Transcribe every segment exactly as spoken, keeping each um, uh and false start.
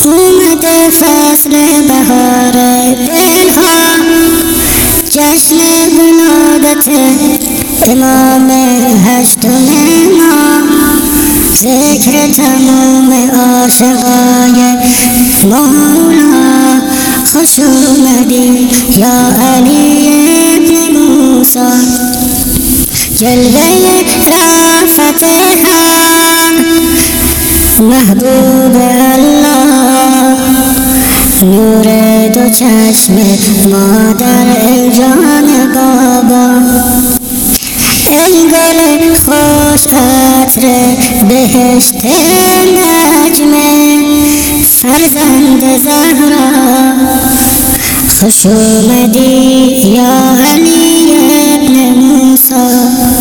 اومده فصل بهار دلها، جشن ولادت امام هشتم ما، ذکر تمام عاشقای مولا. خوش اومدی یا علی ابن موسی، جلوه رافت حق، محبوب الله، نور دو چشم مادر جان بابا. ای گل خوش عطر بهشت نجمه، فرزند زهرا، خوش اومدی یا علی ابن موسی.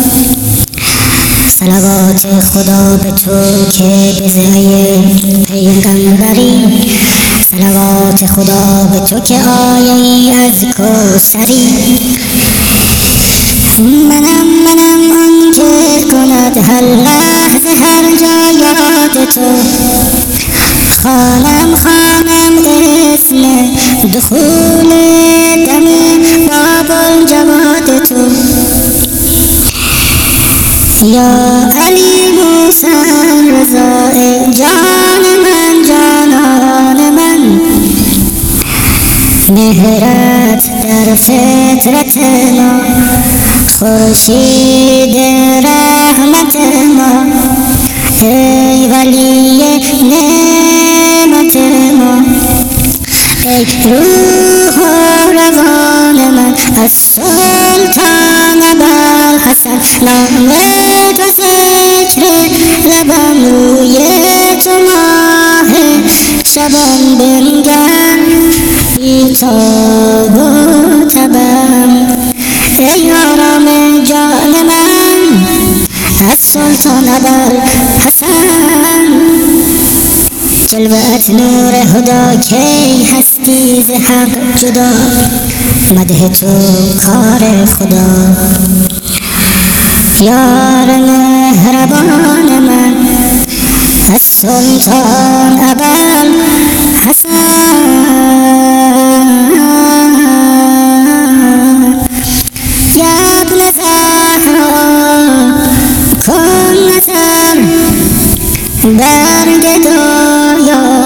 صلوات خدا به تو که بزای پیغمبری، صلوات خدا به تو که آیی از کوثری. منم منم آن که کند هر لحظه هر جا یاد تو، خانم خانم اسم دخول دم باب الجواد تو. یا علی موسی رضا جان من جانان من، مهرت در فطرت ما، خورشید رحمت ما. ای ولی نعمت ما، ای روح و روان من، از سلطان ابوالحسن نام تو ذکر لبم، روی تو ماه شبان بنگر بی تاب و تبم. ای آرام جان من از سلطان ابوالحسن، جلوت نور هدا کی هستی ز حق جدا، مدح تو کار خدا. یار مهربان من از سلطان ابوالحسن، یا ابن زهرا کن نظر بر گدایان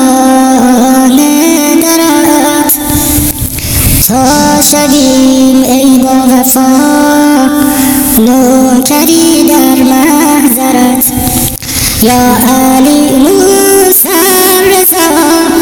درت، تا شویم ای با وفا نوکری در محضرت. یا علی موسی رضا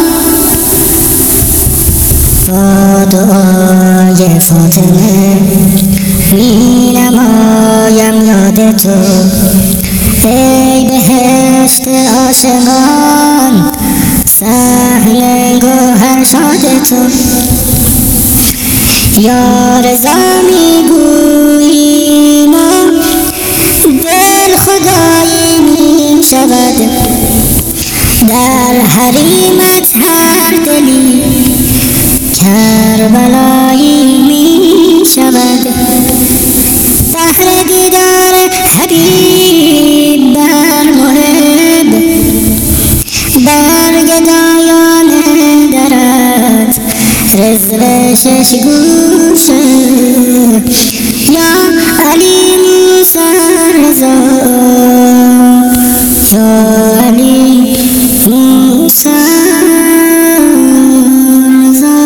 با دعای فاطمه می نمایم یاد تو، ای بهشت عاشقان صحن گوهر شاد تو. یا رضا می گویی ما دل خدایی می شود، در حریمت هر دلی کربلایی می شود. فخر دیدار حبیب بر محب، بر گدایان درت رزق شش گوشه. یا علی موسی رضا، یا علی موسی رضا.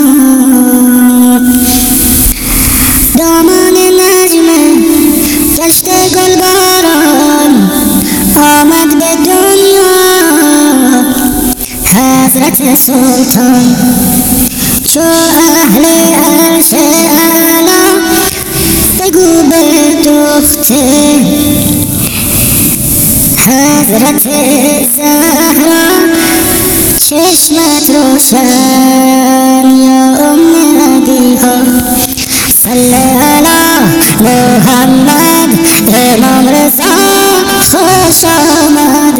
دامان نجم گشت گلباران آمد به دنیا، حضرت سلطان چو اهل عرش اعلی. بگو به دختر حضرت زهرا، چشمت روشن یا ام ابیها. صلی علی محمد امام رضا خوش آمد،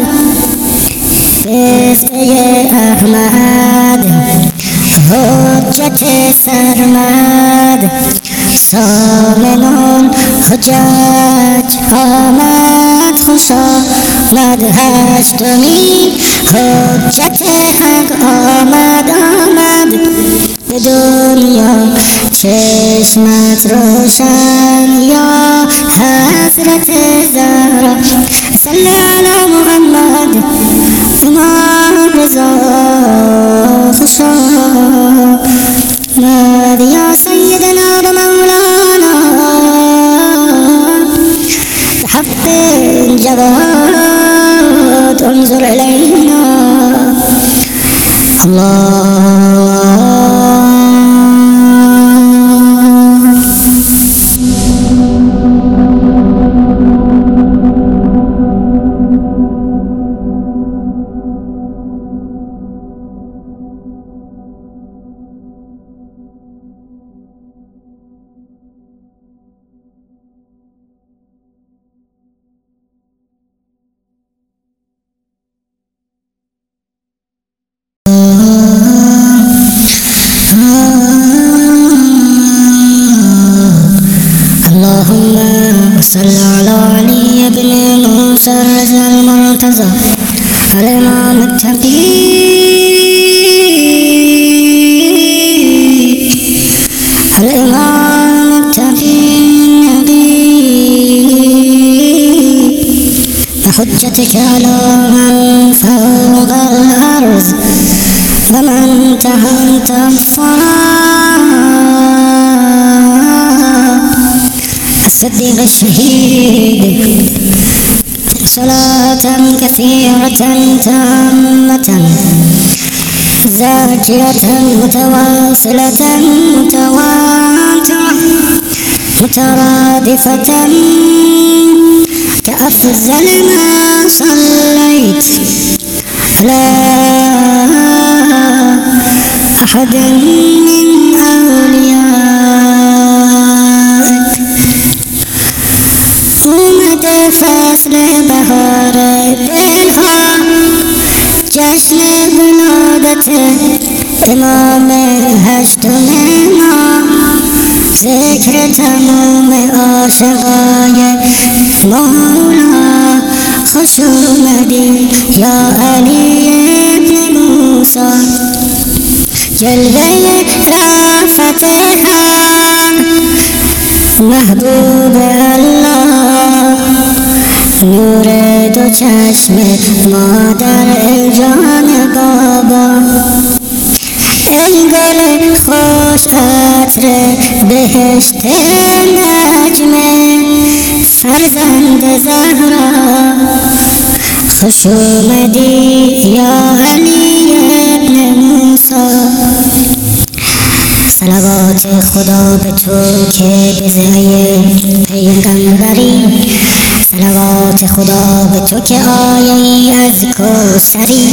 بسته احمد حجت سرمد، سامنون حجت آمد خوش آمد هشتمی حجت حق آمد آمد به دنیا چشمت روشن یا حضرت زهرا صلی علی محمد امام رضا خوش آمد یا سیدنا و مولانا بحق الجواد انظر إلينا الله اللهم صل على علي بن موسى الرضا المرتضى الإمام التقي الإمام التقي النبي بحجتك على من فوق الأرض ومن تحت الثرى الصديق الشهيد صلاة كثيرة تامة زاجرة متواصلة متواترة مترادفة كأفضل ما صليت على أحد من أوليائك اومد فصل بهار دلها جشن ولادت امام هشتم ما ذکر تمام عاشقای مولا خوش اومدی یا علی ابن موسی جلوه رافت هم محبوب الله نور دو چشم مادر جان بابا ای گل خوش عطر بهشت نجمه فرزند زهرا خوش اومدی یا علی ابن موسی صلوات خدا به تو که بزای پیغمبری صلوات خدا به تو که آیی از کوثری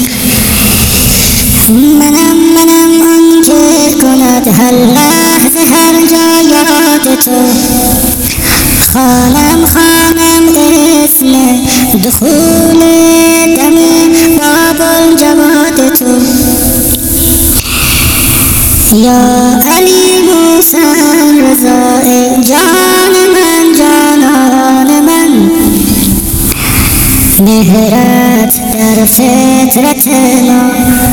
منم منم آن که کند هر لحظه هر جا یاد تو خانم خانم اسم دخول دم باب الجواد تو یا علی موسی رضا جان من جانان من مهرت در فطرت ما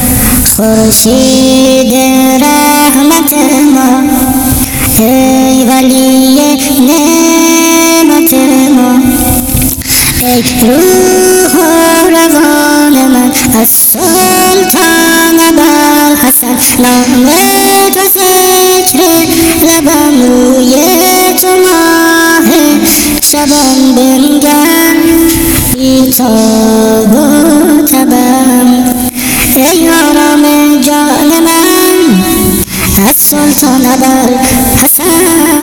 خورشید رحمت ما ای ولی نعمت ما ای روح و روان من از سلطان ابوالحسن نام تو ذکر لبم روی تو ماه شبم بنگر بی تاب و تبم ای آرام جان من از سلطان ابوالحسن